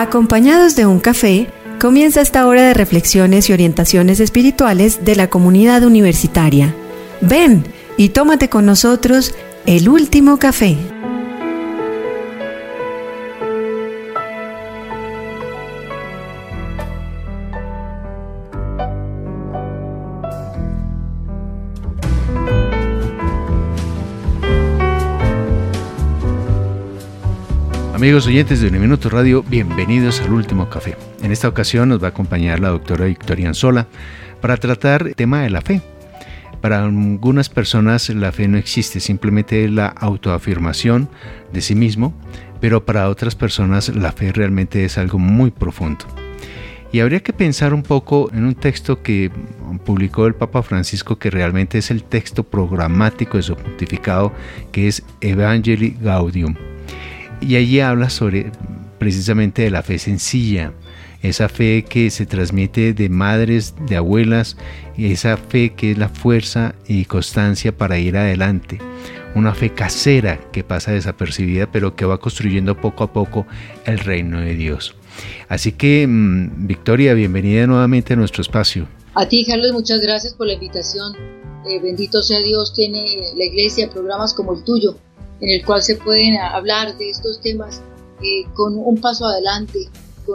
Acompañados de un café, comienza esta hora de reflexiones y orientaciones espirituales de la comunidad universitaria. Ven y tómate con nosotros el último café. Amigos oyentes de Uniminuto Radio, bienvenidos al Último Café. En esta ocasión nos va a acompañar la doctora Victoria Anzola para tratar el tema de la fe. Para algunas personas la fe no existe, simplemente es la autoafirmación de sí mismo, pero para otras personas la fe realmente es algo muy profundo. Y habría que pensar un poco en un texto que publicó el Papa Francisco, que realmente es el texto programático de su pontificado, que es Evangelii Gaudium. Y allí habla sobre precisamente de la fe sencilla, esa fe que se transmite de madres, de abuelas, esa fe que es la fuerza y constancia para ir adelante, una fe casera que pasa desapercibida pero que va construyendo poco a poco el reino de Dios. Así que, Victoria, bienvenida nuevamente a nuestro espacio. A ti, Carlos, muchas gracias por la invitación. Bendito sea Dios, tiene la Iglesia programas como el tuyo, en el cual se pueden hablar de estos temas con un paso adelante, con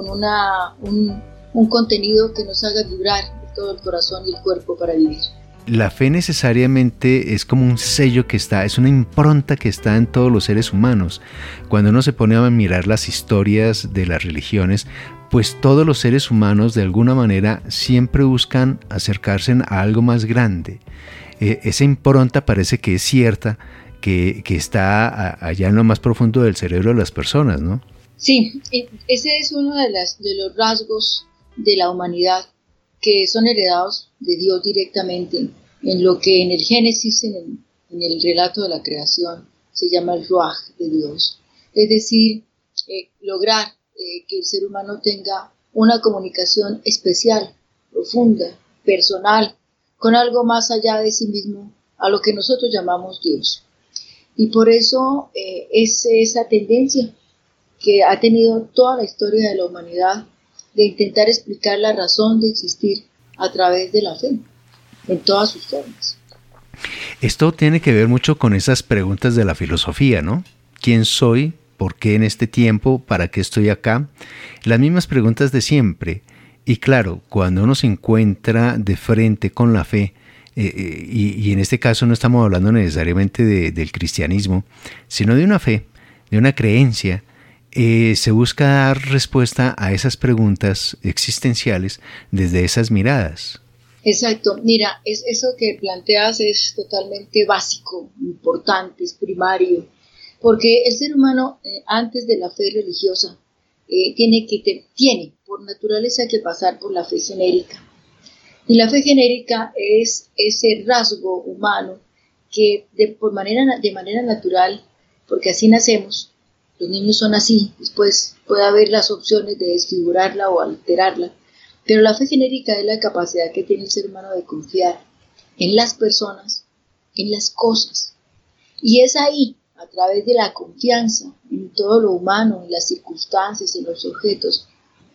un contenido que nos haga vibrar todo el corazón y el cuerpo para vivir. La fe necesariamente es como un sello que está, es una impronta que está en todos los seres humanos. Cuando uno se pone a mirar las historias de las religiones, pues todos los seres humanos de alguna manera siempre buscan acercarse a algo más grande. Esa impronta parece que es cierta, que está allá en lo más profundo del cerebro de las personas, ¿no? Sí, ese es uno de los rasgos de la humanidad que son heredados de Dios directamente, en lo que en el Génesis, en el relato de la creación, se llama el Ruaj de Dios. Es decir, lograr que el ser humano tenga una comunicación especial, profunda, personal, con algo más allá de sí mismo, a lo que nosotros llamamos Dios. Y por eso es esa tendencia que ha tenido toda la historia de la humanidad de intentar explicar la razón de existir a través de la fe, en todas sus formas. Esto tiene que ver mucho con esas preguntas de la filosofía, ¿no? ¿Quién soy? ¿Por qué en este tiempo? ¿Para qué estoy acá? Las mismas preguntas de siempre. Y claro, cuando uno se encuentra de frente con la fe, y en este caso no estamos hablando necesariamente del cristianismo, sino de una fe, de una creencia, se busca dar respuesta a esas preguntas existenciales desde esas miradas. Exacto, mira, eso que planteas es totalmente básico, importante, es primario, porque el ser humano antes de la fe religiosa tiene por naturaleza que pasar por la fe genérica. Y la fe genérica es ese rasgo humano que de manera natural, porque así nacemos, los niños son así, después puede haber las opciones de desfigurarla o alterarla, pero la fe genérica es la capacidad que tiene el ser humano de confiar en las personas, en las cosas. Y es ahí, a través de la confianza en todo lo humano, en las circunstancias, en los objetos,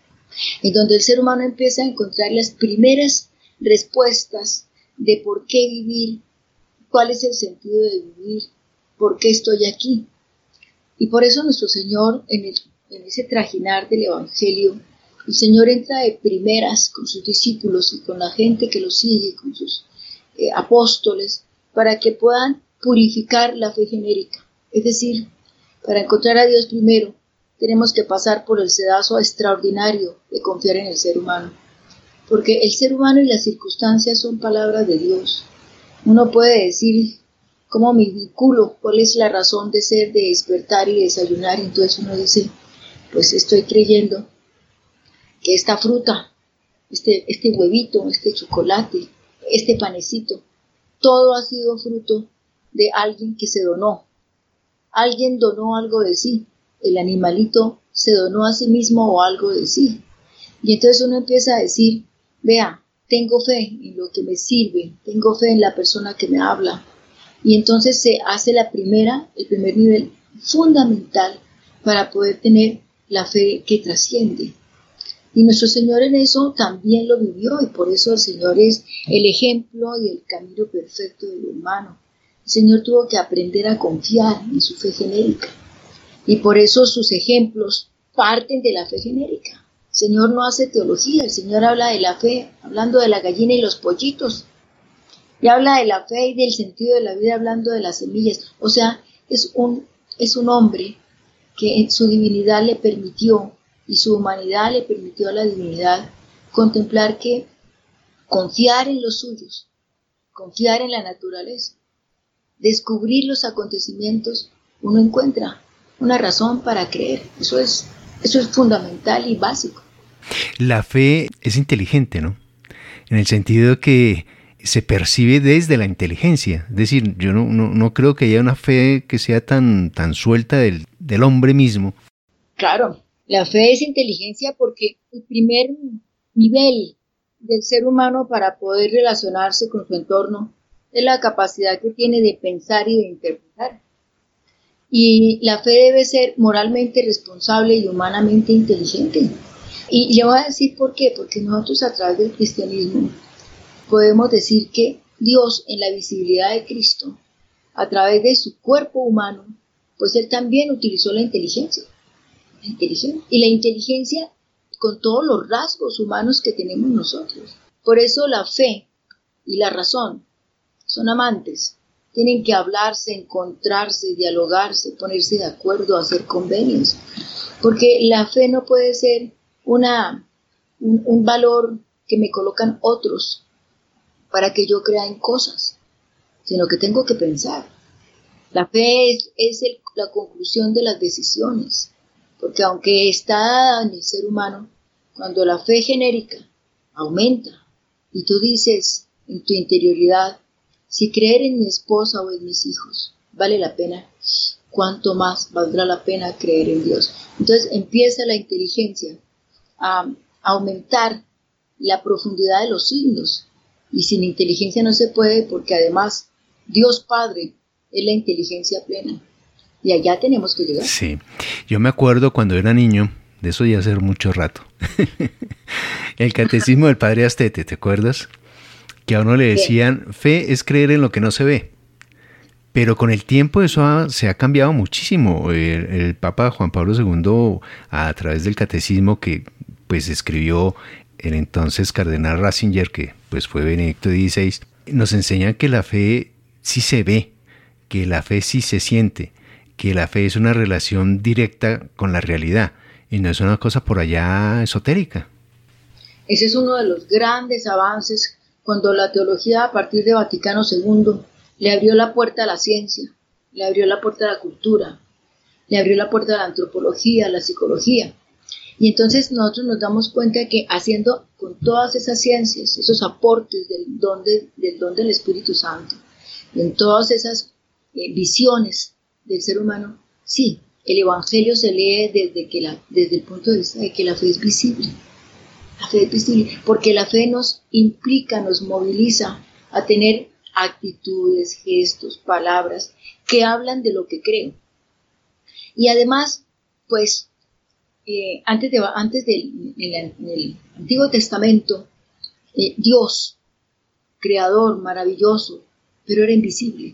en donde el ser humano empieza a encontrar las primeras respuestas de por qué vivir, cuál es el sentido de vivir, por qué estoy aquí. Y por eso nuestro Señor, en ese trajinar del Evangelio, el Señor entra de primeras con sus discípulos y con la gente que lo sigue, con sus apóstoles, para que puedan purificar la fe genérica. Es decir, para encontrar a Dios primero, tenemos que pasar por el sedazo extraordinario de confiar en el ser humano. Porque el ser humano y las circunstancias son palabras de Dios. Uno puede decir, ¿cómo me vinculo? ¿Cuál es la razón de ser, de despertar y desayunar? Y entonces uno dice, pues estoy creyendo que esta fruta, este huevito, este chocolate, este panecito, todo ha sido fruto de alguien que se donó. Alguien donó algo de sí. El animalito se donó a sí mismo o algo de sí. Y entonces uno empieza a decir, vea, tengo fe en lo que me sirve, tengo fe en la persona que me habla. Y entonces se hace el primer nivel fundamental para poder tener la fe que trasciende. Y nuestro Señor en eso también lo vivió, y por eso el Señor es el ejemplo y el camino perfecto del humano. El Señor tuvo que aprender a confiar en su fe genérica, y por eso sus ejemplos parten de la fe genérica. El Señor no hace teología, el Señor habla de la fe, hablando de la gallina y los pollitos, y habla de la fe y del sentido de la vida, hablando de las semillas. O sea, es un hombre que en su divinidad le permitió, y su humanidad le permitió a la divinidad contemplar que confiar en los suyos, confiar en la naturaleza, descubrir los acontecimientos, uno encuentra una razón para creer. Eso es fundamental y básico. La fe es inteligente, ¿no? En el sentido que se percibe desde la inteligencia. Es decir, yo no creo que haya una fe que sea tan suelta del hombre mismo. Claro, la fe es inteligencia porque el primer nivel del ser humano para poder relacionarse con su entorno es la capacidad que tiene de pensar y de interpretar. Y la fe debe ser moralmente responsable y humanamente inteligente. Y le voy a decir por qué, porque nosotros a través del cristianismo podemos decir que Dios, en la visibilidad de Cristo, a través de su cuerpo humano, pues Él también utilizó la inteligencia. Y la inteligencia con todos los rasgos humanos que tenemos nosotros. Por eso la fe y la razón son amantes. Tienen que hablarse, encontrarse, dialogarse, ponerse de acuerdo, hacer convenios. Porque la fe no puede ser un valor que me colocan otros para que yo crea en cosas, sino que tengo que pensar. La fe es la conclusión de las decisiones, porque aunque está dada en el ser humano, cuando la fe genérica aumenta y tú dices en tu interioridad, si creer en mi esposa o en mis hijos vale la pena, ¿cuánto más valdrá la pena creer en Dios? Entonces empieza la inteligencia a aumentar la profundidad de los signos, y sin inteligencia no se puede, porque además Dios Padre es la inteligencia plena, y allá tenemos que llegar. Sí, yo me acuerdo cuando era niño, de eso ya hace mucho rato, el catecismo del padre Astete, ¿te acuerdas? Que a uno le decían, fe es creer en lo que no se ve. Pero con el tiempo eso se ha cambiado muchísimo. El Papa Juan Pablo II, a través del catecismo que pues escribió el entonces cardenal Ratzinger, que pues fue Benedicto XVI, nos enseña que la fe sí se ve, que la fe sí se siente, que la fe es una relación directa con la realidad y no es una cosa por allá esotérica. Ese es uno de los grandes avances cuando la teología a partir de Vaticano II le abrió la puerta a la ciencia, le abrió la puerta a la cultura, le abrió la puerta a la antropología, a la psicología. Y entonces nosotros nos damos cuenta que haciendo con todas esas ciencias, esos aportes del don del Espíritu Santo, en todas esas visiones del ser humano, sí, el Evangelio se lee desde el punto de vista de que la fe es visible. La fe es visible, porque la fe nos implica, nos moviliza a tener actitudes, gestos, palabras que hablan de lo que creo. Y además, pues, antes en el Antiguo Testamento, Dios, creador, maravilloso, pero era invisible,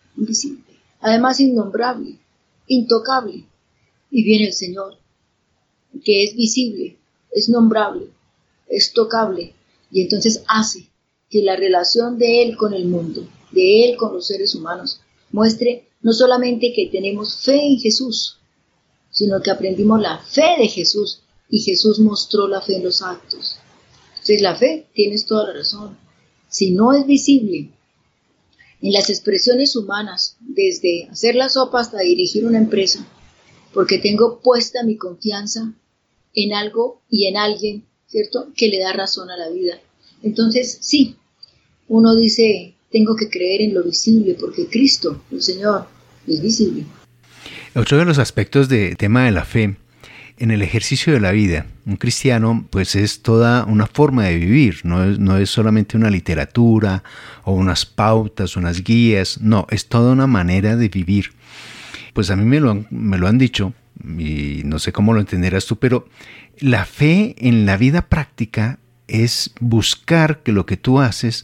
además innombrable, intocable. Y viene el Señor, que es visible, es nombrable, es tocable, y entonces hace que la relación de Él con el mundo, de Él con los seres humanos, muestre no solamente que tenemos fe en Jesús, sino que aprendimos la fe de Jesús, y Jesús mostró la fe en los actos. Entonces la fe, tienes toda la razón, si no es visible en las expresiones humanas, desde hacer la sopa hasta dirigir una empresa, porque tengo puesta mi confianza en algo y en alguien, ¿cierto?, que le da razón a la vida. Entonces, sí, uno dice, tengo que creer en lo visible, porque Cristo, el Señor, es visible. Otro de los aspectos del tema de la fe, en el ejercicio de la vida, un cristiano pues es toda una forma de vivir, no es solamente una literatura o unas pautas, unas guías, no, es toda una manera de vivir. Pues a mí me lo han dicho y no sé cómo lo entenderás tú, pero la fe en la vida práctica es buscar que lo que tú haces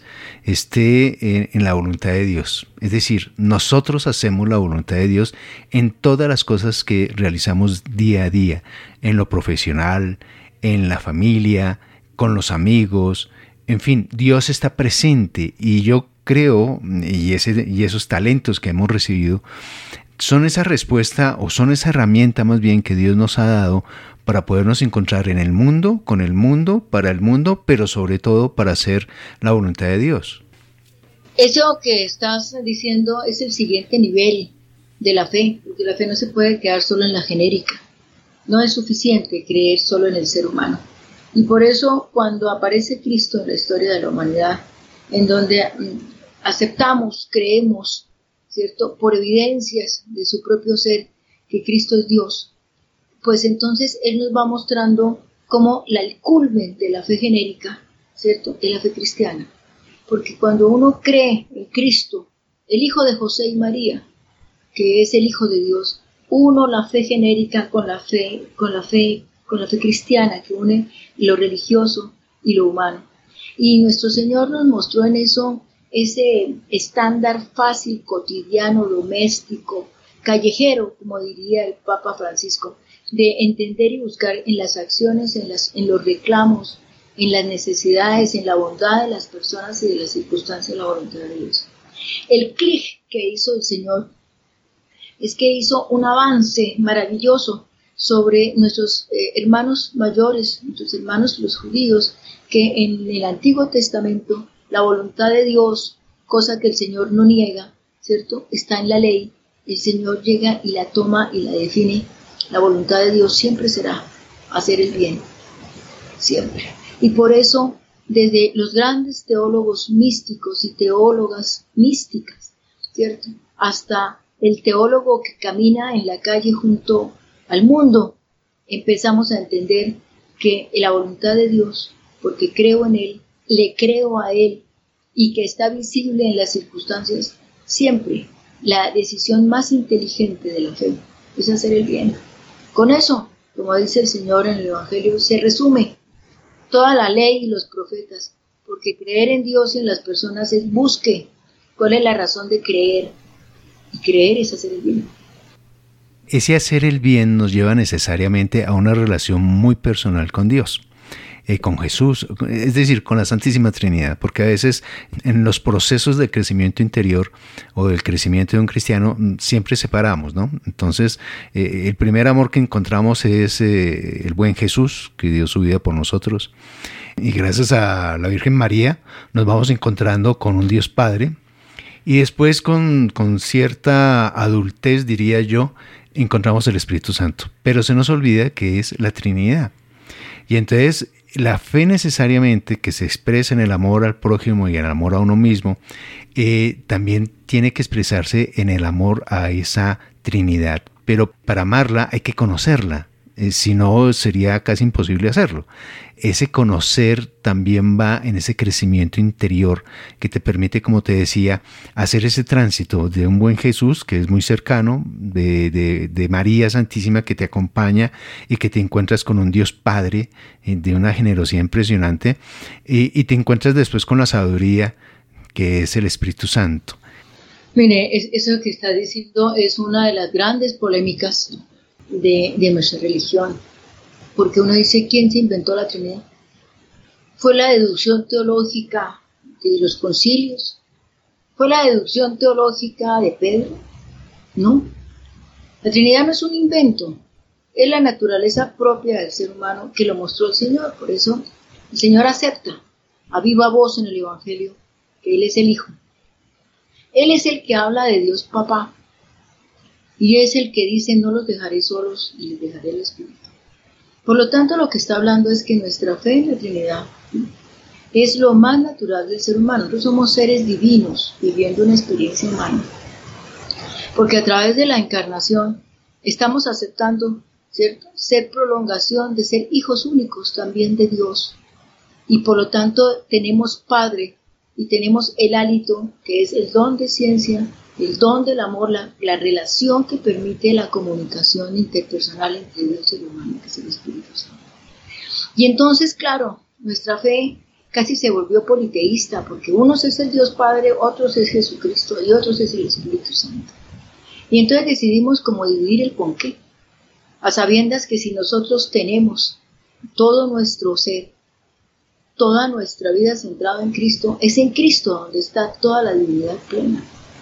esté en la voluntad de Dios. Es decir, nosotros hacemos la voluntad de Dios en todas las cosas que realizamos día a día, en lo profesional, en la familia, con los amigos, en fin, Dios está presente y yo creo, y esos talentos que hemos recibido, son esa respuesta o son esa herramienta más bien que Dios nos ha dado para podernos encontrar en el mundo, con el mundo, para el mundo, pero sobre todo para hacer la voluntad de Dios. Eso que estás diciendo es el siguiente nivel de la fe, porque la fe no se puede quedar solo en la genérica. No es suficiente creer solo en el ser humano. Y por eso cuando aparece Cristo en la historia de la humanidad, en donde aceptamos, creemos, ¿cierto?, por evidencias de su propio ser, que Cristo es Dios, pues entonces Él nos va mostrando como el culmen de la fe genérica, ¿cierto?, es la fe cristiana. Porque cuando uno cree en Cristo, el Hijo de José y María, que es el Hijo de Dios, uno la fe genérica con la fe cristiana, que une lo religioso y lo humano. Y nuestro Señor nos mostró en eso ese estándar fácil, cotidiano, doméstico, callejero, como diría el Papa Francisco, de entender y buscar en las acciones, en los reclamos, en las necesidades, en la bondad de las personas y de las circunstancias de la voluntad de Dios. El clic que hizo el Señor es que hizo un avance maravilloso sobre nuestros hermanos mayores, nuestros hermanos los judíos, que en el Antiguo Testamento la voluntad de Dios, cosa que el Señor no niega, ¿cierto?, está en la ley. El Señor llega y la toma y la define. La voluntad de Dios siempre será hacer el bien, siempre. Y por eso, desde los grandes teólogos místicos y teólogas místicas, ¿cierto?, hasta el teólogo que camina en la calle junto al mundo, empezamos a entender que la voluntad de Dios, porque creo en Él, le creo a Él, y que está visible en las circunstancias, siempre la decisión más inteligente de la fe es hacer el bien. Con eso, como dice el Señor en el Evangelio, se resume toda la ley y los profetas, porque creer en Dios y en las personas es busque cuál es la razón de creer, y creer es hacer el bien. Ese hacer el bien nos lleva necesariamente a una relación muy personal con Dios, con Jesús, es decir, con la Santísima Trinidad, porque a veces en los procesos de crecimiento interior o del crecimiento de un cristiano siempre separamos, ¿no? Entonces, el primer amor que encontramos es el buen Jesús, que dio su vida por nosotros, y gracias a la Virgen María nos vamos encontrando con un Dios Padre, y después con cierta adultez, diría yo, encontramos el Espíritu Santo, pero se nos olvida que es la Trinidad. Y entonces la fe necesariamente que se expresa en el amor al prójimo y en el amor a uno mismo, también tiene que expresarse en el amor a esa Trinidad. Pero para amarla hay que conocerla, si no sería casi imposible hacerlo. Ese conocer también va en ese crecimiento interior que te permite, como te decía, hacer ese tránsito de un buen Jesús que es muy cercano, de María Santísima que te acompaña y que te encuentras con un Dios Padre de una generosidad impresionante, y te encuentras después con la sabiduría que es el Espíritu Santo. Mire, eso que está diciendo es una de las grandes polémicas de nuestra religión, porque uno dice, ¿quién se inventó la Trinidad? ¿Fue la deducción teológica de los concilios? ¿Fue la deducción teológica de Pedro? No, la Trinidad no es un invento, es la naturaleza propia del ser humano que lo mostró el Señor. Por eso el Señor acepta a viva voz en el Evangelio que Él es el Hijo. Él es el que habla de Dios Papá, y es el que dice, no los dejaré solos y les dejaré el Espíritu. Por lo tanto, lo que está hablando es que nuestra fe en la Trinidad es lo más natural del ser humano. Nosotros somos seres divinos viviendo una experiencia humana, porque a través de la encarnación estamos aceptando, ¿cierto?, ser prolongación de ser hijos únicos también de Dios, y por lo tanto tenemos Padre y tenemos el hálito, que es el don de ciencia, el don del amor, la relación que permite la comunicación interpersonal entre Dios y el humano, que es el Espíritu Santo. Y entonces, claro, nuestra fe casi se volvió politeísta, porque unos es el Dios Padre, otros es Jesucristo y otros es el Espíritu Santo. Y entonces decidimos como dividir el ponqué, a sabiendas que si nosotros tenemos todo nuestro ser, toda nuestra vida centrada en Cristo, es en Cristo donde está toda la divinidad plena.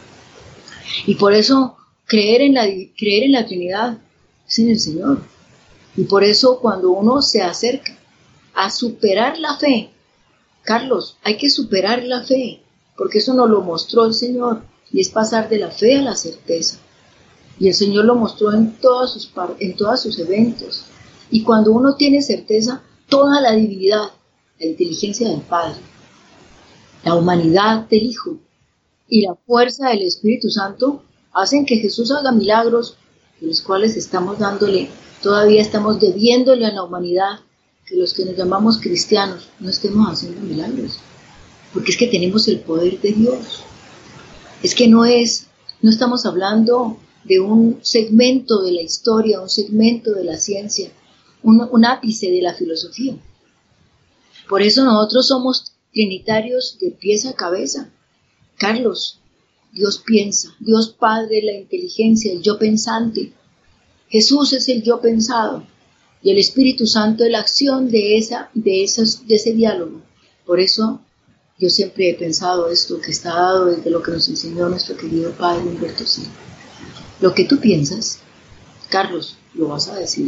Y por eso creer en la Trinidad es en el Señor. Y por eso cuando uno se acerca a superar la fe, Carlos, hay que superar la fe, porque eso nos lo mostró el Señor, y es pasar de la fe a la certeza. Y el Señor lo mostró en todos sus eventos. Y cuando uno tiene certeza, toda la divinidad, la inteligencia del Padre, la humanidad del Hijo y la fuerza del Espíritu Santo hacen que Jesús haga milagros, de los cuales todavía estamos debiéndole a la humanidad, que los que nos llamamos cristianos no estemos haciendo milagros, porque es que tenemos el poder de Dios. Es que no estamos hablando de un segmento de la historia, un segmento de la ciencia, un ápice de la filosofía. Por eso nosotros somos trinitarios de pies a cabeza. Carlos, Dios piensa, Dios Padre, la inteligencia, el yo pensante. Jesús es el yo pensado y el Espíritu Santo es la acción de ese diálogo. Por eso yo siempre he pensado esto que está dado desde lo que nos enseñó nuestro querido Padre Humberto Silva. Lo que tú piensas, Carlos, lo vas a decir.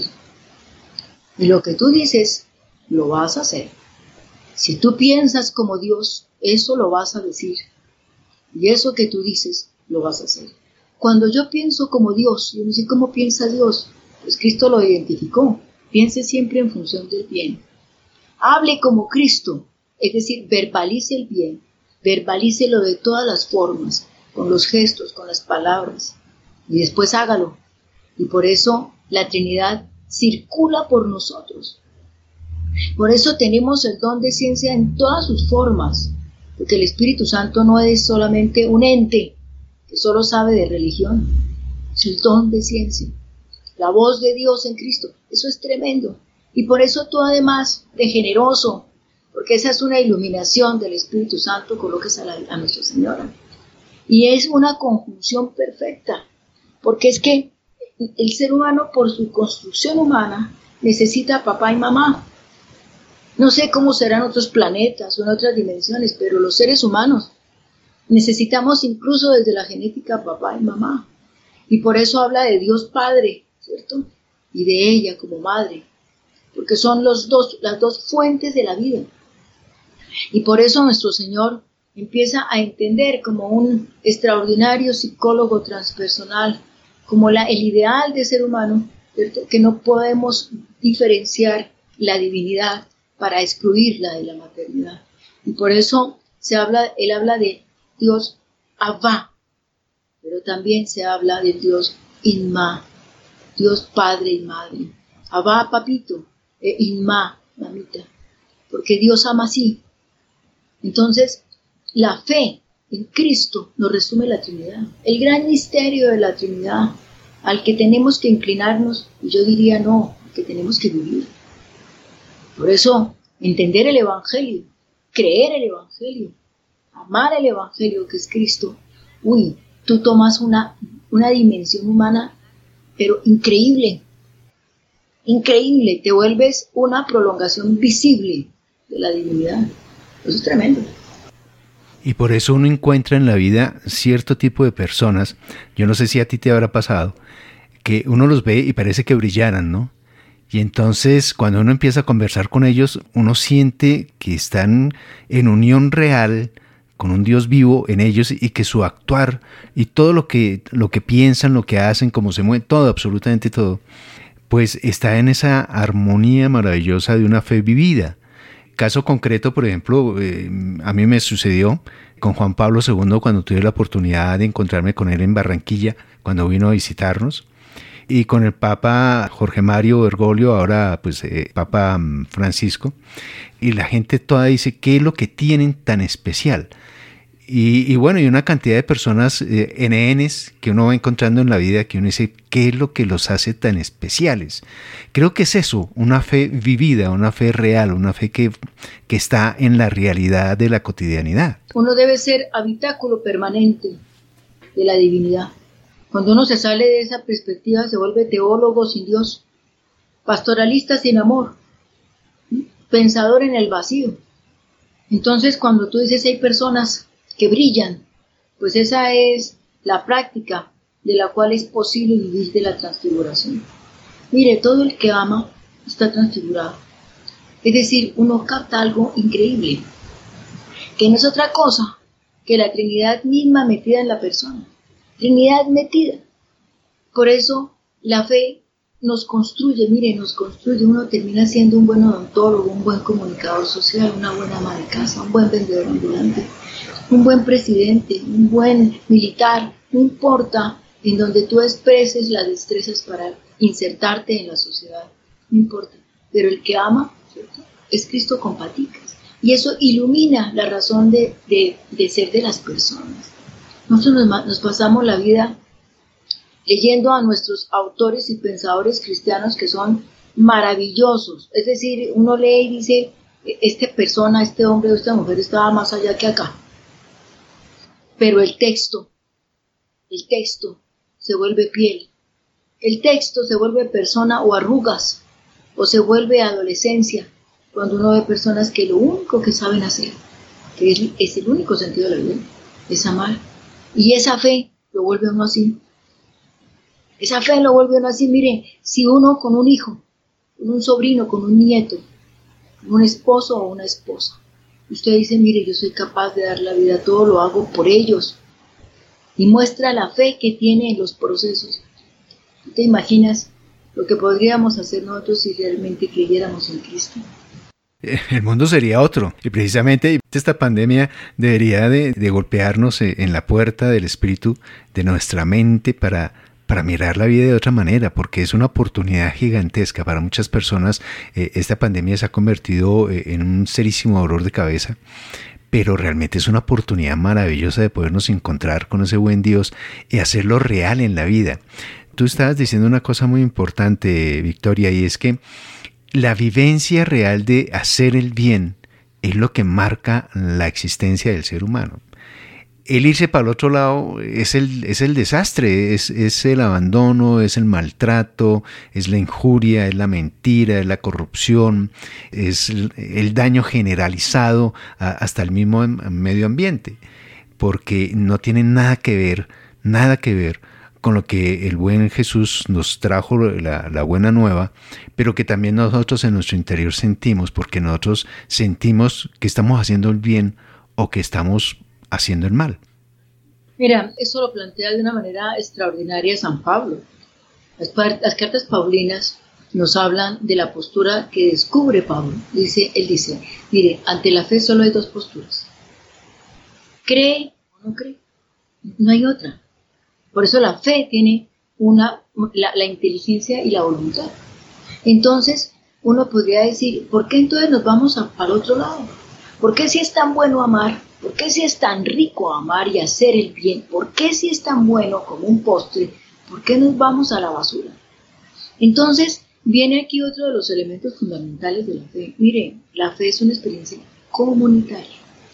Y lo que tú dices, lo vas a hacer. Si tú piensas como Dios, eso lo vas a decir. Y eso que tú dices, lo vas a hacer. Cuando yo pienso como Dios, yo no sé cómo piensa Dios, pues Cristo lo identificó. Piense siempre en función del bien. Hable como Cristo, es decir, verbalice el bien, verbalícelo de todas las formas, con los gestos, con las palabras, y después hágalo. Y por eso la Trinidad circula por nosotros. Por eso tenemos el don de ciencia en todas sus formas, porque el Espíritu Santo no es solamente un ente que solo sabe de religión, es el don de ciencia, la voz de Dios en Cristo. Eso es tremendo. Y por eso tú, además de generoso, porque esa es una iluminación del Espíritu Santo, coloques a Nuestra Señora. Y es una conjunción perfecta, porque es que el ser humano, por su construcción humana, necesita papá y mamá. No sé cómo serán otros planetas o en otras dimensiones, pero los seres humanos necesitamos incluso desde la genética papá y mamá. Y por eso habla de Dios Padre, ¿cierto? Y de ella como madre, porque son las dos fuentes de la vida. Y por eso nuestro Señor empieza a entender como un extraordinario psicólogo transpersonal, como el ideal de ser humano, ¿cierto? Que no podemos diferenciar la divinidad para excluirla de la maternidad. Y por eso él habla de Dios Abba, pero también se habla de Dios Inma, Dios Padre y Madre. Abba, papito, e Inma, mamita, porque Dios ama así. Entonces, la fe en Cristo nos resume la Trinidad, el gran misterio de la Trinidad, al que tenemos que inclinarnos, y yo diría no, al que tenemos que vivir. Por eso, entender el Evangelio, creer el Evangelio, amar el Evangelio que es Cristo, tú tomas una dimensión humana, pero increíble, te vuelves una prolongación visible de la divinidad. Eso es tremendo. Y por eso uno encuentra en la vida cierto tipo de personas, yo no sé si a ti te habrá pasado, que uno los ve y parece que brillaran, ¿no? Y entonces cuando uno empieza a conversar con ellos, uno siente que están en unión real con un Dios vivo en ellos y que su actuar y todo lo que piensan, lo que hacen, cómo se mueven, todo, absolutamente todo, pues está en esa armonía maravillosa de una fe vivida. Caso concreto, por ejemplo, a mí me sucedió con Juan Pablo II cuando tuve la oportunidad de encontrarme con él en Barranquilla, cuando vino a visitarnos, y con el Papa Jorge Mario Bergoglio, ahora pues Papa Francisco, y la gente toda dice, ¿qué es lo que tienen tan especial? Y bueno, y una cantidad de personas, NNs, que uno va encontrando en la vida, que uno dice, ¿qué es lo que los hace tan especiales? Creo que es eso, una fe vivida, una fe real, una fe que está en la realidad de la cotidianidad. Uno debe ser habitáculo permanente de la divinidad. Cuando uno se sale de esa perspectiva, se vuelve teólogo sin Dios, pastoralista sin amor, pensador en el vacío. Entonces, cuando tú dices hay personas que brillan, pues esa es la práctica de la cual es posible vivir de la transfiguración. Mire, todo el que ama está transfigurado. Es decir, uno capta algo increíble, que no es otra cosa que la Trinidad misma metida en la persona. Trinidad metida. Por eso la fe nos construye, mire, nos construye. Uno termina siendo un buen odontólogo, un buen comunicador social, una buena ama de casa, un buen vendedor ambulante, un buen presidente, un buen militar. No importa en donde tú expreses las destrezas para insertarte en la sociedad, no importa. Pero el que ama, ¿cierto?, es Cristo con paticas. Y eso ilumina la razón de ser de las personas. Nosotros nos pasamos la vida leyendo a nuestros autores y pensadores cristianos que son maravillosos. Es decir, uno lee y dice, esta persona, este hombre o esta mujer estaba más allá que acá. Pero el texto se vuelve piel. El texto se vuelve persona o arrugas, o se vuelve adolescencia, cuando uno ve personas que lo único que saben hacer, que es el único sentido de la vida, es amar. Y esa fe lo vuelve uno así. Esa fe lo vuelve uno así. Mire, si uno con un hijo, con un sobrino, con un nieto, con un esposo o una esposa, usted dice, mire, yo soy capaz de dar la vida, todo lo hago por ellos, y muestra la fe que tiene en los procesos. ¿Tú te imaginas lo que podríamos hacer nosotros si realmente creyéramos en Cristo? El mundo sería otro, y precisamente esta pandemia debería de golpearnos en la puerta del espíritu de nuestra mente para mirar la vida de otra manera, porque es una oportunidad gigantesca para muchas personas. Esta pandemia se ha convertido en un serísimo dolor de cabeza, pero realmente es una oportunidad maravillosa de podernos encontrar con ese buen Dios y hacerlo real en la vida. Tú estabas diciendo una cosa muy importante, Victoria, y es que la vivencia real de hacer el bien es lo que marca la existencia del ser humano. El irse para el otro lado es el desastre, es el abandono, es el maltrato, es la injuria, es la mentira, es la corrupción, es el daño generalizado hasta el mismo medio ambiente, porque no tiene nada que ver con lo que el buen Jesús nos trajo, la buena nueva, pero que también nosotros en nuestro interior sentimos, porque nosotros sentimos que estamos haciendo el bien o que estamos haciendo el mal. Mira, eso lo plantea de una manera extraordinaria San Pablo. Las cartas paulinas nos hablan de la postura que descubre Pablo. Él dice, mire, ante la fe solo hay dos posturas. ¿Cree o no cree? No hay otra. Por eso la fe tiene la inteligencia y la voluntad. Entonces, uno podría decir, ¿por qué entonces nos vamos al otro lado? ¿Por qué si es tan bueno amar? ¿Por qué si es tan rico amar y hacer el bien? ¿Por qué si es tan bueno como un postre? ¿Por qué nos vamos a la basura? Entonces, viene aquí otro de los elementos fundamentales de la fe. Miren, la fe es una experiencia comunitaria.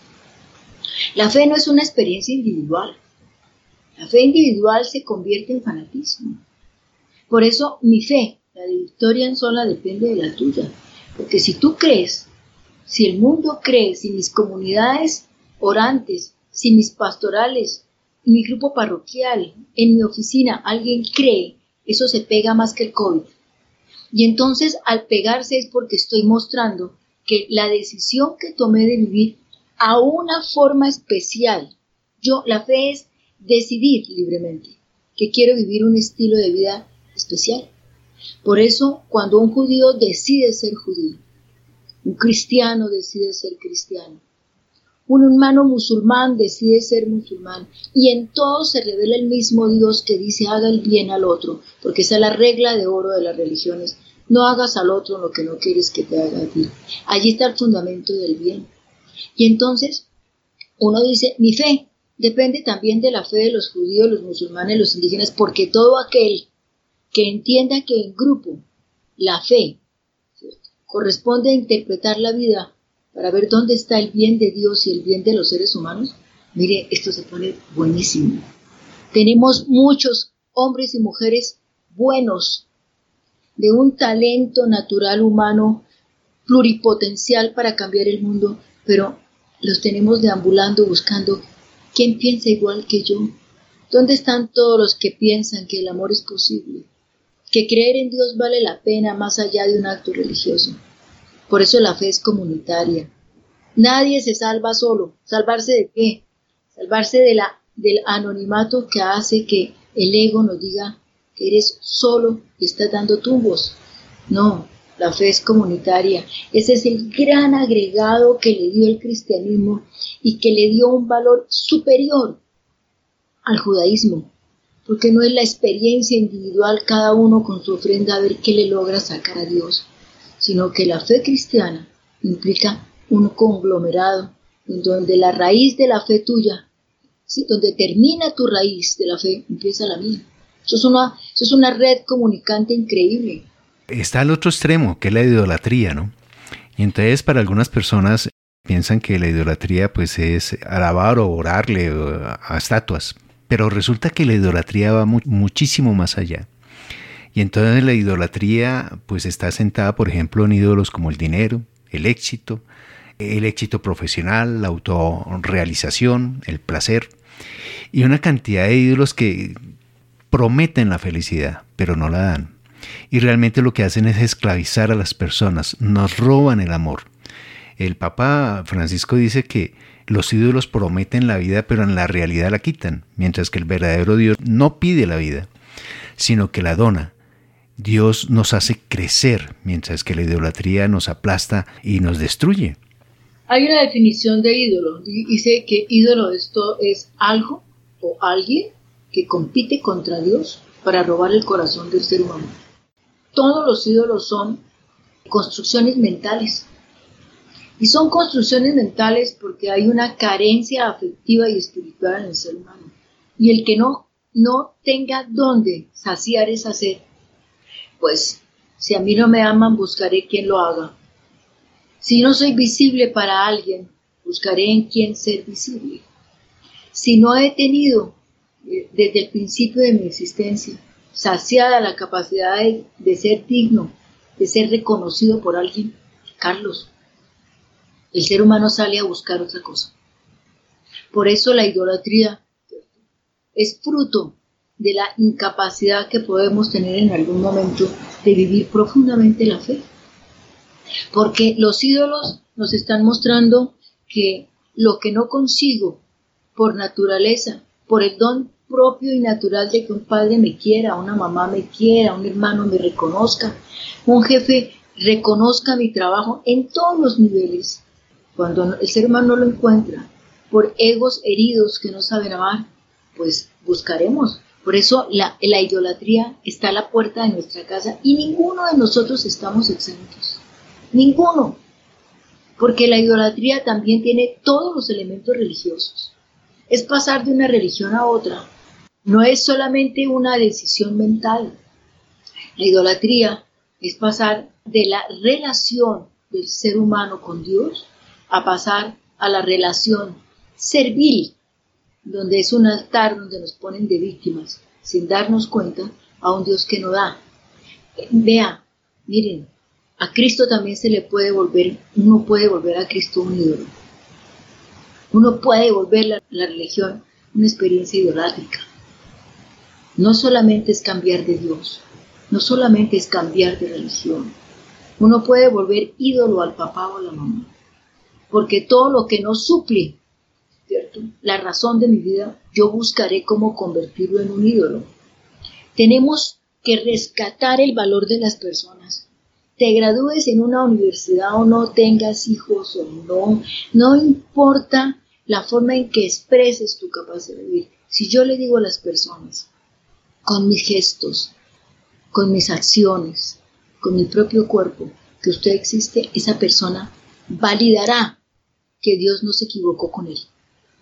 La fe no es una experiencia individual. La fe individual se convierte en fanatismo. Por eso mi fe, la de Victoria Anzola, depende de la tuya. Porque si tú crees, si el mundo cree, si mis comunidades orantes, si mis pastorales, en mi grupo parroquial, en mi oficina, alguien cree, eso se pega más que el COVID. Y entonces al pegarse es porque estoy mostrando que la decisión que tomé de vivir a una forma especial, la fe es decidir libremente que quiero vivir un estilo de vida especial. Por eso, cuando un judío decide ser judío, un cristiano decide ser cristiano, un hermano musulmán decide ser musulmán, y en todo se revela el mismo Dios que dice haga el bien al otro, porque esa es la regla de oro de las religiones. No hagas al otro lo que no quieres que te haga a ti. Allí está el fundamento del bien. Y entonces, uno dice, mi fe depende también de la fe de los judíos, los musulmanes, los indígenas, porque todo aquel que entienda que en grupo la fe, ¿cierto?, corresponde a interpretar la vida para ver dónde está el bien de Dios y el bien de los seres humanos, mire, esto se pone buenísimo. Tenemos muchos hombres y mujeres buenos, de un talento natural humano pluripotencial para cambiar el mundo, pero los tenemos deambulando buscando quién piensa igual que yo. ¿Dónde están todos los que piensan que el amor es posible? Que creer en Dios vale la pena más allá de un acto religioso. Por eso la fe es comunitaria. Nadie se salva solo. ¿Salvarse de qué? Salvarse del anonimato que hace que el ego nos diga que eres solo y estás dando tumbos. No, la fe es comunitaria. Ese es el gran agregado que le dio el cristianismo y que le dio un valor superior al judaísmo, porque no es la experiencia individual cada uno con su ofrenda a ver qué le logra sacar a Dios, sino que la fe cristiana implica un conglomerado en donde la raíz de la fe tuya, ¿sí?, donde termina tu raíz de la fe, empieza la mía. Eso es una red comunicante increíble. Está al otro extremo, que es la idolatría, ¿no? Y entonces para algunas personas piensan que la idolatría pues es alabar o orarle a estatuas, pero resulta que la idolatría va muchísimo más allá. Y entonces la idolatría pues está sentada, por ejemplo, en ídolos como el dinero, el éxito profesional, la autorrealización, el placer, y una cantidad de ídolos que prometen la felicidad, pero no la dan. Y realmente lo que hacen es esclavizar a las personas, nos roban el amor. El Papa Francisco dice que los ídolos prometen la vida, pero en la realidad la quitan, mientras que el verdadero Dios no pide la vida, sino que la dona. Dios nos hace crecer, mientras que la idolatría nos aplasta y nos destruye. Hay una definición de ídolo. Dice que ídolo esto es algo o alguien que compite contra Dios para robar el corazón del ser humano. Todos los ídolos son construcciones mentales. Y son construcciones mentales porque hay una carencia afectiva y espiritual en el ser humano. Y el que no tenga dónde saciar esa sed, pues si a mí no me aman, buscaré quien lo haga. Si no soy visible para alguien, buscaré en quién ser visible. Si no he tenido desde el principio de mi existencia saciada la capacidad de ser digno, de ser reconocido por alguien, Carlos, el ser humano sale a buscar otra cosa. Por eso la idolatría es fruto de la incapacidad que podemos tener en algún momento de vivir profundamente la fe. Porque los ídolos nos están mostrando que lo que no consigo por naturaleza, por el don propio y natural de que un padre me quiera, una mamá me quiera, un hermano me reconozca, un jefe reconozca mi trabajo en todos los niveles. Cuando el ser humano no lo encuentra por egos heridos que no saben amar, pues buscaremos. Por eso la idolatría está a la puerta de nuestra casa y ninguno de nosotros estamos exentos. Ninguno. Porque la idolatría también tiene todos los elementos religiosos. Es pasar de una religión a otra. No es solamente una decisión mental. La idolatría es pasar de la relación del ser humano con Dios a pasar a la relación servil, donde es un altar donde nos ponen de víctimas, sin darnos cuenta, a un Dios que no da. Vea, miren, a Cristo también uno puede volver a Cristo un ídolo. Uno puede volver la religión una experiencia idolátrica. No solamente es cambiar de Dios, no solamente es cambiar de religión. Uno puede volver ídolo al papá o a la mamá, porque todo lo que no suple, ¿cierto?, la razón de mi vida, yo buscaré cómo convertirlo en un ídolo. Tenemos que rescatar el valor de las personas. Te gradúes en una universidad o no, tengas hijos o no importa la forma en que expreses tu capacidad de vivir. Si yo le digo a las personas, con mis gestos, con mis acciones, con mi propio cuerpo, que usted existe, esa persona validará que Dios no se equivocó con él.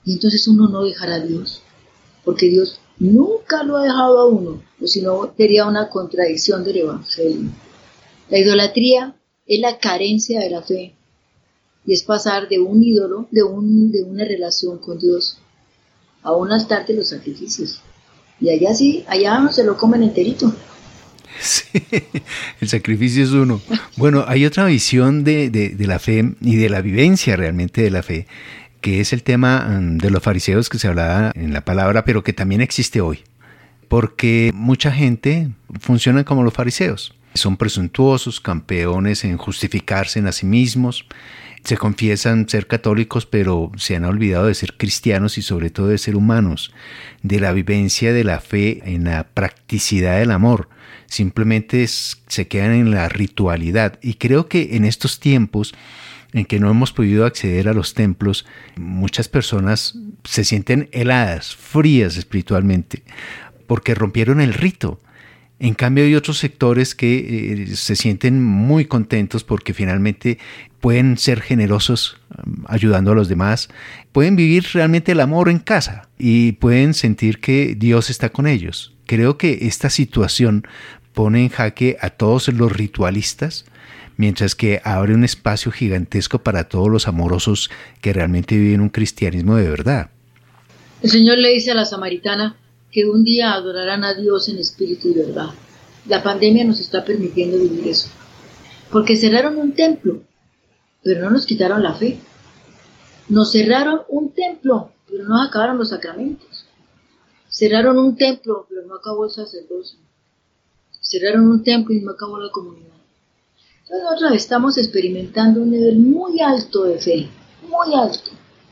Y entonces uno no dejará a Dios, porque Dios nunca lo ha dejado a uno, o si no sería una contradicción del Evangelio. La idolatría es la carencia de la fe, y es pasar de un ídolo, de una relación con Dios, a un altar de los sacrificios. Y allá sí, allá se lo comen enterito. Sí, el sacrificio es uno. Bueno, hay otra visión de la fe y de la vivencia realmente de la fe, que es el tema de los fariseos que se hablaba en la palabra, pero que también existe hoy. Porque mucha gente funciona como los fariseos. Son presuntuosos, campeones en justificarse en a sí mismos. Se confiesan ser católicos, pero se han olvidado de ser cristianos y sobre todo de ser humanos, de la vivencia de la fe en la practicidad del amor. Simplemente se quedan en la ritualidad. Y creo que en estos tiempos en que no hemos podido acceder a los templos, muchas personas se sienten heladas, frías espiritualmente, porque rompieron el rito. En cambio hay otros sectores que se sienten muy contentos porque finalmente pueden ser generosos ayudando a los demás, pueden vivir realmente el amor en casa y pueden sentir que Dios está con ellos. Creo que esta situación pone en jaque a todos los ritualistas, mientras que abre un espacio gigantesco para todos los amorosos que realmente viven un cristianismo de verdad. El Señor le dice a la samaritana que un día adorarán a Dios en espíritu y verdad. La pandemia nos está permitiendo vivir eso. Porque cerraron un templo, pero no nos quitaron la fe. Nos cerraron un templo, pero no acabaron los sacramentos. Cerraron un templo, pero no acabó el sacerdocio. Cerraron un templo y no acabó la comunidad. Entonces nosotros estamos experimentando un nivel muy alto de fe, muy alto.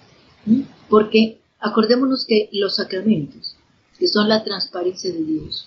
Porque acordémonos que los sacramentos, que son la transparencia de Dios.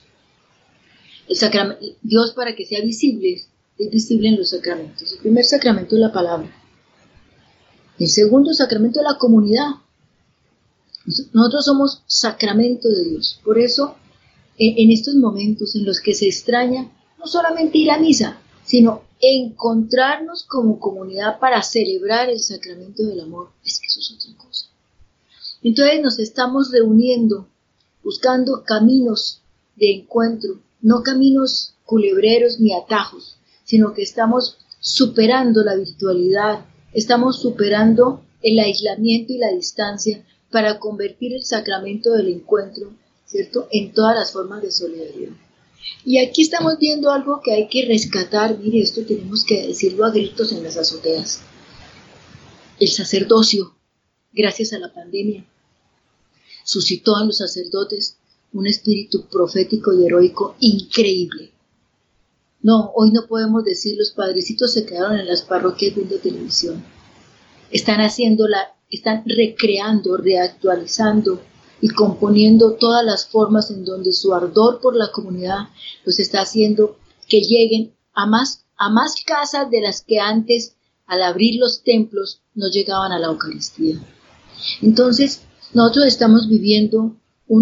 Dios, para que sea visible, es visible en los sacramentos. El primer sacramento es la palabra. El segundo sacramento es la comunidad. Nosotros somos sacramento de Dios. Por eso, en estos momentos en los que se extraña no solamente ir a misa, sino encontrarnos como comunidad para celebrar el sacramento del amor, es que eso es otra cosa. Entonces nos estamos reuniendo, buscando caminos de encuentro, no caminos culebreros ni atajos, sino que estamos superando la virtualidad, estamos superando el aislamiento y la distancia para convertir el sacramento del encuentro, ¿cierto?, en todas las formas de solidaridad. Y aquí estamos viendo algo que hay que rescatar. Mire, esto tenemos que decirlo a gritos en las azoteas. El sacerdocio, gracias a la pandemia, suscitó en los sacerdotes un espíritu profético y heroico increíble. No, hoy no podemos decir los padrecitos se quedaron en las parroquias viendo televisión. Están recreando, reactualizando y componiendo todas las formas en donde su ardor por la comunidad los está haciendo que lleguen a más casas de las que antes, al abrir los templos, no llegaban a la Eucaristía. Entonces, nosotros estamos viviendo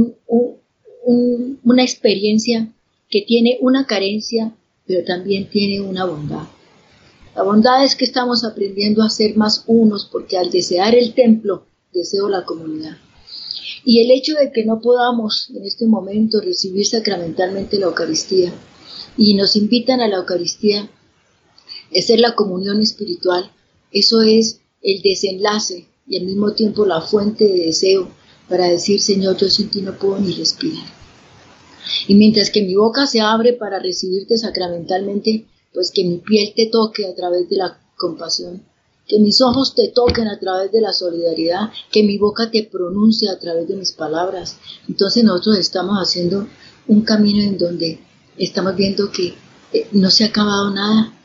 una experiencia que tiene una carencia, pero también tiene una bondad. La bondad es que estamos aprendiendo a ser más unos, porque al desear el templo, deseo la comunidad. Y el hecho de que no podamos en este momento recibir sacramentalmente la Eucaristía, y nos invitan a la Eucaristía, es ser la comunión espiritual, eso es el desenlace y al mismo tiempo la fuente de deseo para decir, Señor, yo sin ti no puedo ni respirar. Y mientras que mi boca se abre para recibirte sacramentalmente, pues que mi piel te toque a través de la compasión, que mis ojos te toquen a través de la solidaridad, que mi boca te pronuncie a través de mis palabras. Entonces nosotros estamos haciendo un camino en donde estamos viendo que no se ha acabado nada.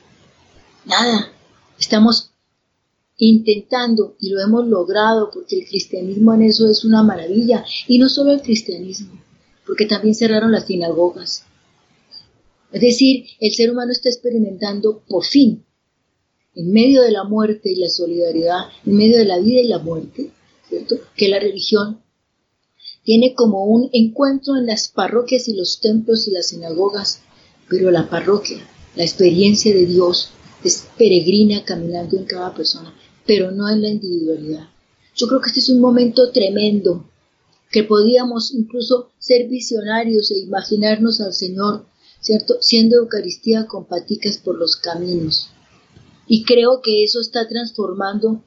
Estamos intentando y lo hemos logrado, porque el cristianismo en eso es una maravilla. Y no solo el cristianismo, porque también cerraron las sinagogas. Es decir, el ser humano está experimentando por fin, en medio de la muerte y la solidaridad, en medio de la vida y la muerte, ¿cierto?, que la religión tiene como un encuentro en las parroquias y los templos y las sinagogas, pero la parroquia, la experiencia de Dios, es peregrina caminando en cada persona, pero no en la individualidad, Yo creo que este es un momento tremendo, que podíamos incluso ser visionarios e imaginarnos al Señor, ¿cierto?, siendo Eucaristía con paticas por los caminos. Y creo que eso está transformando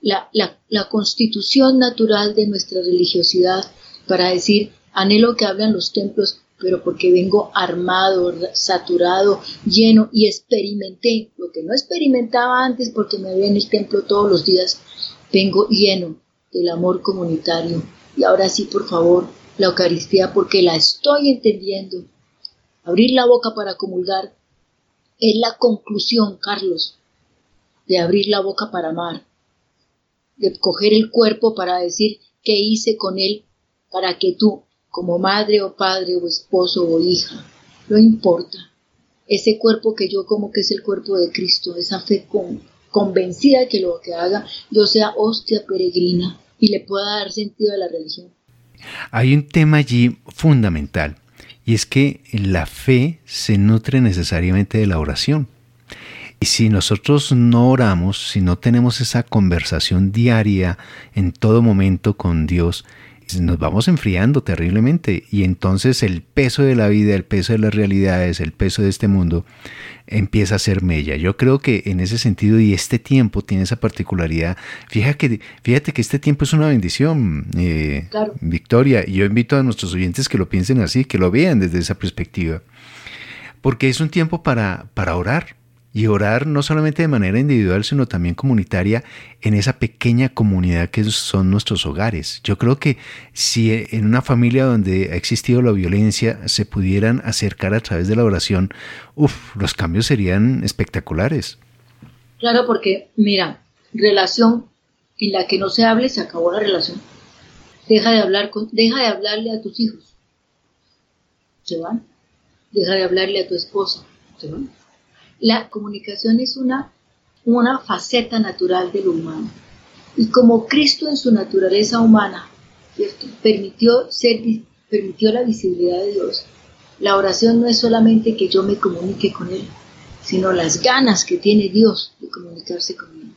la constitución natural de nuestra religiosidad para decir, anhelo que hablen los templos, pero porque vengo armado, saturado, lleno, y experimenté lo que no experimentaba antes porque me veía en el templo todos los días. Vengo lleno del amor comunitario. Y ahora sí, por favor, la Eucaristía, porque la estoy entendiendo. Abrir la boca para comulgar es la conclusión, Carlos, de abrir la boca para amar, de coger el cuerpo para decir qué hice con él para que tú, como madre o padre o esposo o hija, no importa, ese cuerpo que yo como que es el cuerpo de Cristo, esa fe convencida de que lo que haga yo sea hostia peregrina y le pueda dar sentido a la religión. Hay un tema allí fundamental, y es que la fe se nutre necesariamente de la oración. Y si nosotros no oramos, si no tenemos esa conversación diaria en todo momento con Dios, nos vamos enfriando terriblemente, y entonces el peso de la vida, el peso de las realidades, el peso de este mundo empieza a ser mella. Yo creo que en ese sentido, y este tiempo tiene esa particularidad, fíjate que este tiempo es una bendición, Claro. Victoria, y yo invito a nuestros oyentes que lo piensen así, que lo vean desde esa perspectiva, porque es un tiempo para orar. Y orar no solamente de manera individual, sino también comunitaria en esa pequeña comunidad que son nuestros hogares. Yo creo que si en una familia donde ha existido la violencia se pudieran acercar a través de la oración, los cambios serían espectaculares. Claro, porque, mira, relación en la que no se hable, se acabó la relación. Deja de hablarle a tus hijos. Se van. Deja de hablarle a tu esposa. Se van. La comunicación es una faceta natural del humano. Y como Cristo en su naturaleza humana, ¿cierto?, permitió la visibilidad de Dios, la oración no es solamente que yo me comunique con Él, sino las ganas que tiene Dios de comunicarse conmigo.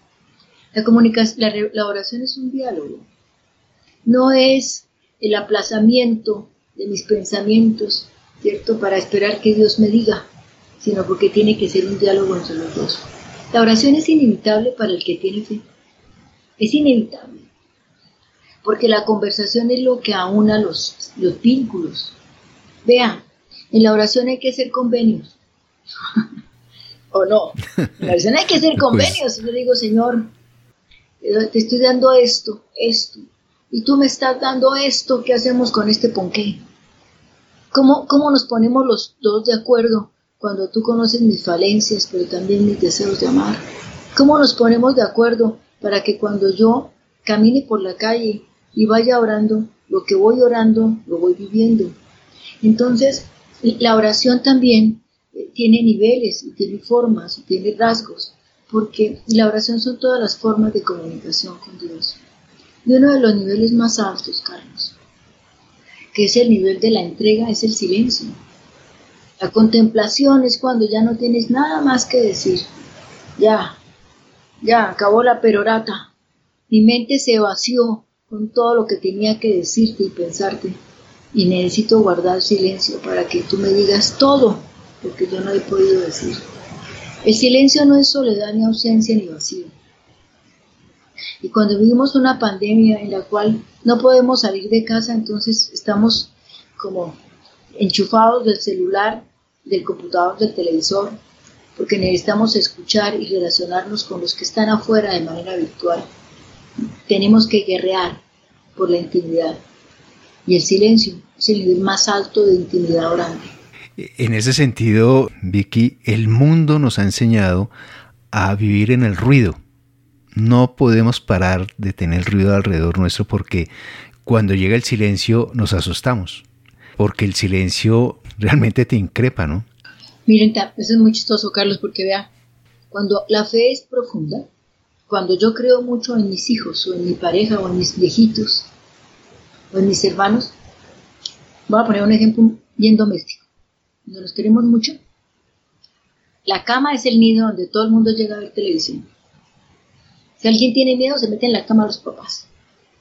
La oración es un diálogo. No es el aplazamiento de mis pensamientos, ¿cierto?, para esperar que Dios me diga, sino porque tiene que ser un diálogo entre los dos. La oración es inevitable para el que tiene fe. Es inevitable. Porque la conversación es lo que aúna los vínculos. Vean, en la oración hay que hacer convenios. ¿O no? En la oración hay que hacer convenios. Yo digo, Señor, te estoy dando esto, y tú me estás dando esto, ¿qué hacemos con este ponqué? ¿Cómo nos ponemos los dos de acuerdo? Cuando tú conoces mis falencias, pero también mis deseos de amar. ¿Cómo nos ponemos de acuerdo para que cuando yo camine por la calle y vaya orando, lo que voy orando lo voy viviendo? Entonces, la oración también tiene niveles, y tiene formas, y tiene rasgos, porque la oración son todas las formas de comunicación con Dios. Y uno de los niveles más altos, Carlos, que es el nivel de la entrega, es el silencio. La contemplación es cuando ya no tienes nada más que decir. Ya acabó la perorata. Mi mente se vació con todo lo que tenía que decirte y pensarte. Y necesito guardar silencio para que tú me digas todo lo que yo no he podido decir. El silencio no es soledad, ni ausencia, ni vacío. Y cuando vivimos una pandemia en la cual no podemos salir de casa, entonces estamos como enchufados del celular, del computador, del televisor, porque necesitamos escuchar y relacionarnos con los que están afuera de manera virtual. Tenemos que guerrear por la intimidad, y el silencio es el nivel más alto de intimidad orante. En ese sentido, Vicky, el mundo nos ha enseñado a vivir en el ruido. No podemos parar de tener ruido alrededor nuestro, porque cuando llega el silencio nos asustamos, porque el silencio realmente te increpa, ¿no? Miren, eso es muy chistoso, Carlos, porque vea, cuando la fe es profunda, cuando yo creo mucho en mis hijos, o en mi pareja, o en mis viejitos, o en mis hermanos, voy a poner un ejemplo bien doméstico. Cuando los queremos mucho, la cama es el nido donde todo el mundo llega a ver televisión. Si alguien tiene miedo, se mete en la cama a los papás.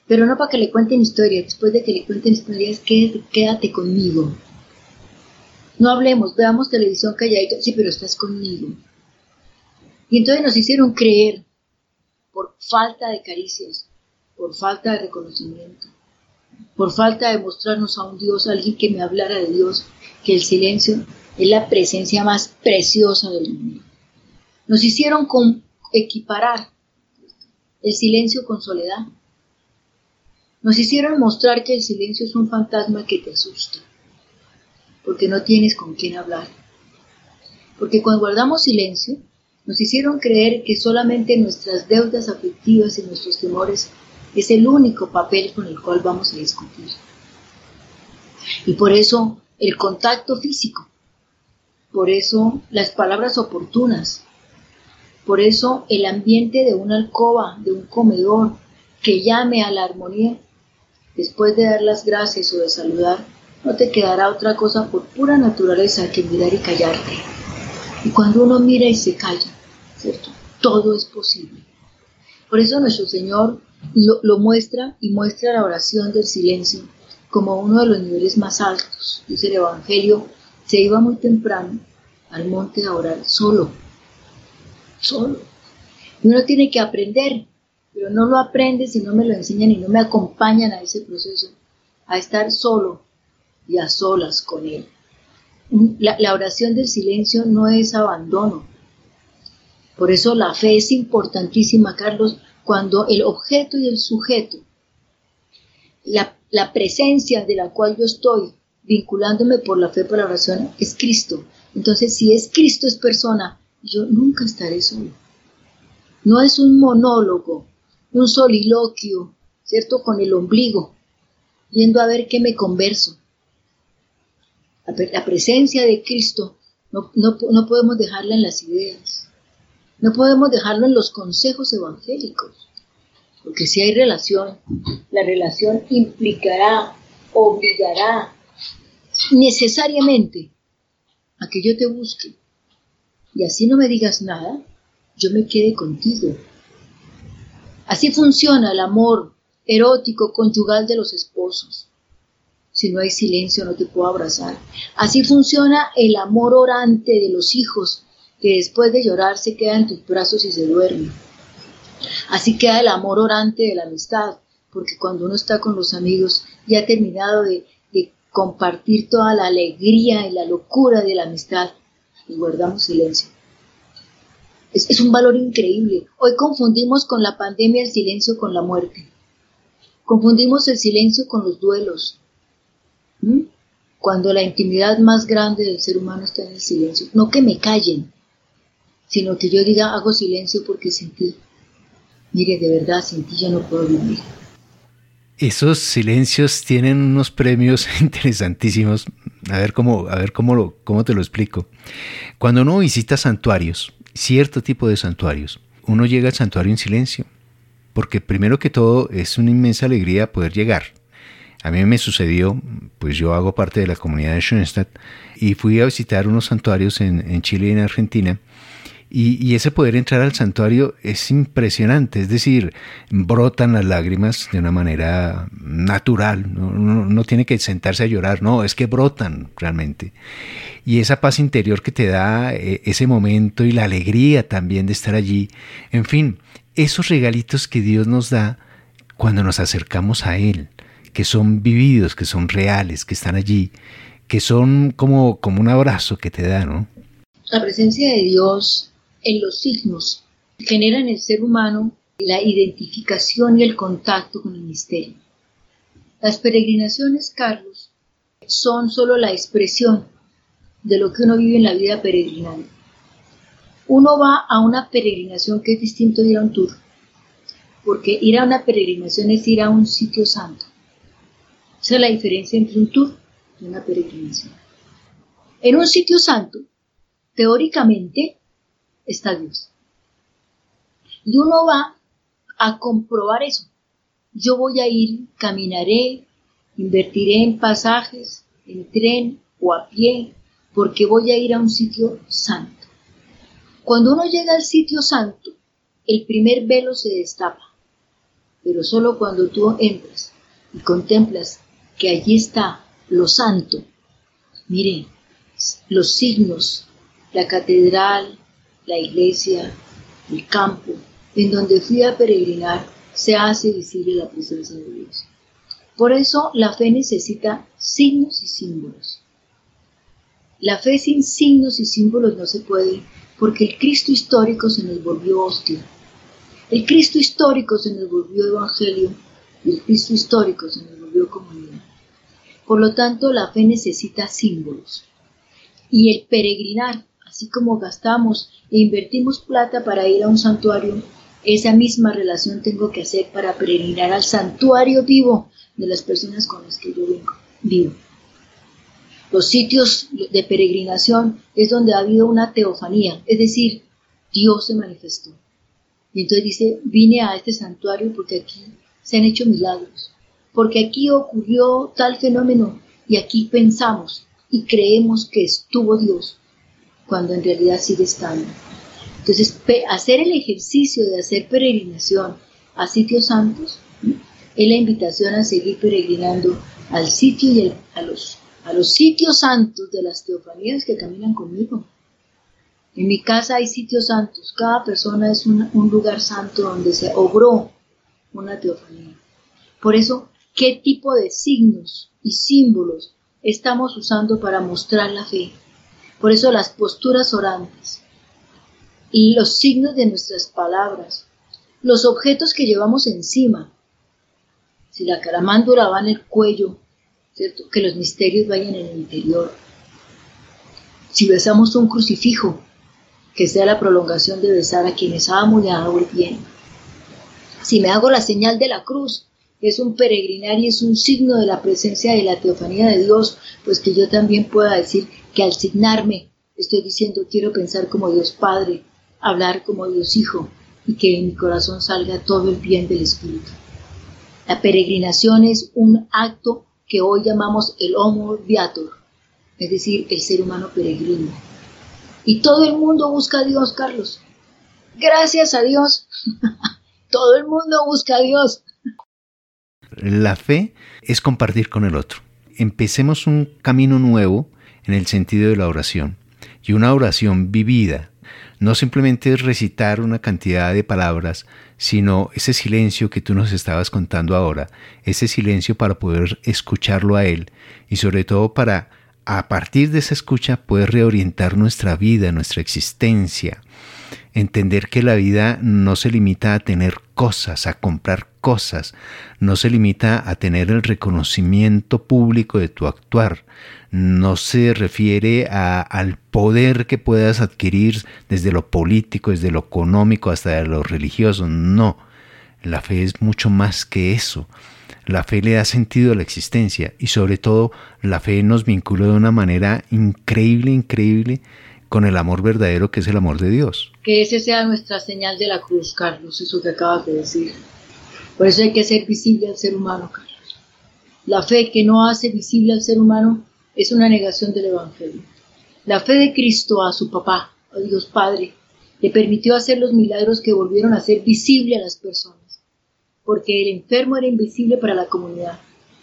pero no para que le cuenten historias. Después de que le cuenten historias, quédate conmigo. No hablemos, veamos televisión calladito, sí, pero estás conmigo. Y entonces nos hicieron creer, por falta de caricias, por falta de reconocimiento, por falta de mostrarnos a un Dios, a alguien que me hablara de Dios, que el silencio es la presencia más preciosa del mundo. Nos hicieron equiparar el silencio con soledad. Nos hicieron mostrar que el silencio es un fantasma que te asusta, porque no tienes con quién hablar. Porque cuando guardamos silencio, nos hicieron creer que solamente nuestras deudas afectivas y nuestros temores es el único papel con el cual vamos a discutir. Y por eso el contacto físico, por eso las palabras oportunas, por eso el ambiente de una alcoba, de un comedor, que llame a la armonía, después de dar las gracias o de saludar, no te quedará otra cosa por pura naturaleza que mirar y callarte. Y cuando uno mira y se calla, ¿cierto? Todo es posible. Por eso nuestro Señor lo muestra y muestra la oración del silencio como uno de los niveles más altos. Dice el Evangelio, se iba muy temprano al monte a orar solo. Y uno tiene que aprender, pero no lo aprende si no me lo enseñan y no me acompañan a ese proceso, a estar solo y a solas con Él. La oración del silencio no es abandono. Por eso la fe es importantísima, Carlos, cuando el objeto y el sujeto, la presencia de la cual yo estoy vinculándome por la fe, por la oración, es Cristo. Entonces, si es Cristo, es persona, yo nunca estaré solo. No es un monólogo, un soliloquio, ¿cierto? Con el ombligo, yendo a ver qué me converso. La presencia de Cristo no podemos dejarla en las ideas, no podemos dejarlo en los consejos evangélicos, porque si hay relación, la relación implicará, obligará necesariamente a que yo te busque, y así no me digas nada, yo me quede contigo. Así funciona el amor erótico conyugal de los esposos. Si no hay silencio no te puedo abrazar. Así funciona el amor orante de los hijos, que después de llorar se queda en tus brazos y se duerme. Así queda el amor orante de la amistad, porque cuando uno está con los amigos ya ha terminado de compartir toda la alegría y la locura de la amistad y guardamos silencio. Es un valor increíble. Hoy confundimos con la pandemia el silencio con la muerte. Confundimos el silencio con los duelos. Cuando la intimidad más grande del ser humano está en el silencio. No que me callen, sino que yo diga, hago silencio porque sin ti, mire, de verdad, sin ti yo no puedo vivir. Esos silencios tienen unos premios interesantísimos. A ver cómo te lo explico. Cuando uno visita santuarios, cierto tipo de santuarios, uno llega al santuario en silencio, porque primero que todo es una inmensa alegría poder llegar. A mí me sucedió, pues yo hago parte de la comunidad de Schoenstatt y fui a visitar unos santuarios en Chile y en Argentina, y ese poder entrar al santuario es impresionante, es decir, brotan las lágrimas de una manera natural, no tiene que sentarse a llorar, no, es que brotan realmente. Y esa paz interior que te da ese momento y la alegría también de estar allí, en fin, esos regalitos que Dios nos da cuando nos acercamos a Él, que son vividos, que son reales, que están allí, que son como un abrazo que te da, ¿no? La presencia de Dios en los signos genera en el ser humano la identificación y el contacto con el misterio. Las peregrinaciones, Carlos, son solo la expresión de lo que uno vive en la vida peregrinando. Uno va a una peregrinación que es distinto de ir a un tour, porque ir a una peregrinación es ir a un sitio santo. Esa es la diferencia entre un tour y una peregrinación. En un sitio santo, teóricamente, está Dios. Y uno va a comprobar eso. Yo voy a ir, caminaré, invertiré en pasajes, en tren o a pie, porque voy a ir a un sitio santo. Cuando uno llega al sitio santo, el primer velo se destapa pero solo cuando tú entras y contemplas que allí está lo santo. Miren, los signos, la catedral, la iglesia, el campo, en donde fui a peregrinar, se hace visible la presencia de Dios. Por eso la fe necesita signos y símbolos. La fe sin signos y símbolos no se puede, porque el Cristo histórico se nos volvió hostia. El Cristo histórico se nos volvió evangelio y el Cristo histórico se nos volvió comunidad. Por lo tanto, la fe necesita símbolos. Y el peregrinar, así como gastamos e invertimos plata para ir a un santuario, esa misma relación tengo que hacer para peregrinar al santuario vivo de las personas con las que yo vivo. Los sitios de peregrinación es donde ha habido una teofanía, es decir, Dios se manifestó. Y entonces dice, vine a este santuario porque aquí se han hecho milagros, porque aquí ocurrió tal fenómeno y aquí pensamos y creemos que estuvo Dios, cuando en realidad sigue estando. Entonces, hacer el ejercicio de hacer peregrinación a sitios santos, ¿sí?, es la invitación a seguir peregrinando al sitio y a los sitios santos de las teofanías que caminan conmigo. En mi casa hay sitios santos, cada persona es un lugar santo donde se obró una teofanía. Por eso, ¿qué tipo de signos y símbolos estamos usando para mostrar la fe? Por eso las posturas orantes, y los signos de nuestras palabras, los objetos que llevamos encima. Si la caramándula va en el cuello, ¿cierto?, que los misterios vayan en el interior. Si besamos un crucifijo, que sea la prolongación de besar a quienes amo y hago el bien. Si me hago la señal de la cruz, es un peregrinar y es un signo de la presencia de la teofanía de Dios, pues que yo también pueda decir que al signarme estoy diciendo quiero pensar como Dios Padre, hablar como Dios Hijo y que en mi corazón salga todo el bien del Espíritu. La peregrinación es un acto que hoy llamamos el Homo Viator, es decir, el ser humano peregrino. Y todo el mundo busca a Dios, Carlos. Gracias a Dios. Todo el mundo busca a Dios. La fe es compartir con el otro. Empecemos un camino nuevo en el sentido de la oración. Y una oración vivida. No simplemente es recitar una cantidad de palabras, sino ese silencio que tú nos estabas contando ahora, ese silencio para poder escucharlo a Él y sobre todo para, a partir de esa escucha, poder reorientar nuestra vida, nuestra existencia. Entender que la vida no se limita a tener cosas, a comprar cosas, no se limita a tener el reconocimiento público de tu actuar, no se refiere al poder que puedas adquirir desde lo político, desde lo económico hasta de lo religioso, no. La fe es mucho más que eso. La fe le da sentido a la existencia y sobre todo la fe nos vincula de una manera increíble con el amor verdadero que es el amor de Dios. Que ese sea nuestra señal de la cruz, Carlos, eso que acabas de decir. Por eso hay que hacer visible al ser humano, Carlos. La fe que no hace visible al ser humano es una negación del Evangelio. La fe de Cristo a su papá, a Dios Padre, le permitió hacer los milagros que volvieron a ser visible a las personas, porque el enfermo era invisible para la comunidad.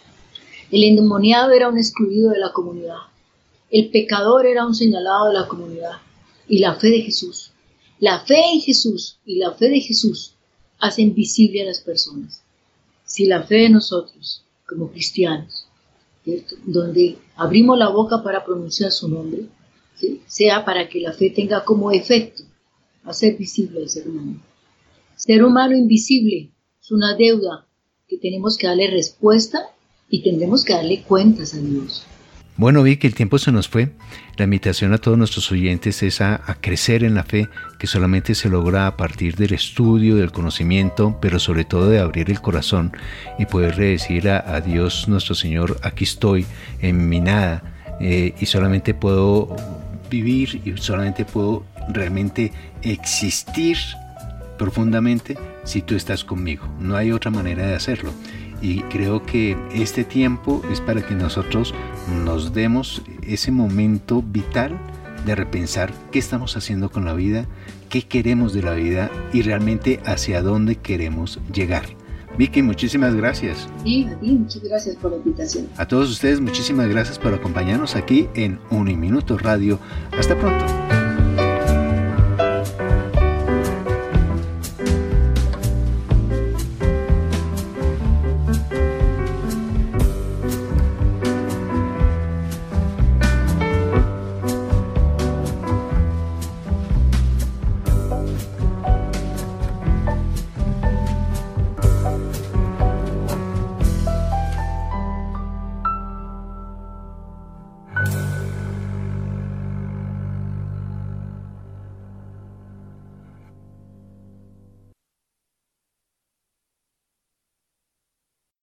El endemoniado era un excluido de la comunidad. El pecador era un señalado de la comunidad. Y la fe de Jesús, la fe en Jesús y la fe de Jesús hacen visible a las personas. Si la fe de nosotros, como cristianos, ¿cierto?, donde abrimos la boca para pronunciar su nombre, ¿sí?, sea para que la fe tenga como efecto hacer visible al ser humano. Ser humano invisible es una deuda que tenemos que darle respuesta y tendremos que darle cuentas a Dios. Bueno, vi que el tiempo se nos fue. La invitación a todos nuestros oyentes es a crecer en la fe, que solamente se logra a partir del estudio, del conocimiento, pero sobre todo de abrir el corazón y poderle decir a Dios nuestro Señor, aquí estoy en mi nada, y solamente puedo vivir y solamente puedo realmente existir profundamente si tú estás conmigo. No hay otra manera de hacerlo. Y creo que este tiempo es para que nosotros nos demos ese momento vital de repensar qué estamos haciendo con la vida, qué queremos de la vida y realmente hacia dónde queremos llegar. Vicky, muchísimas gracias. Y a ti, muchas gracias por la invitación. A todos ustedes, muchísimas gracias por acompañarnos aquí en Uniminuto Radio. Hasta pronto.